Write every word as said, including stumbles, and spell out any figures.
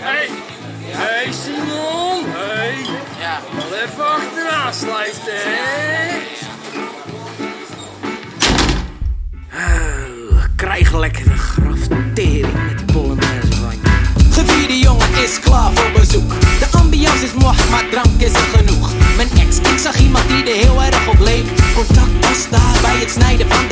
Hey, hey Simon, hey. Ja. Wel even achteraan slijten, hè? Oh, krijg lekker de graftering met die polonaise van je. Gevierde jongen is klaar voor bezoek. De ambiance is mocht, maar drank is er genoeg. Mijn ex, ik zag iemand die er heel erg op leek. Contact was daar bij het snijden van de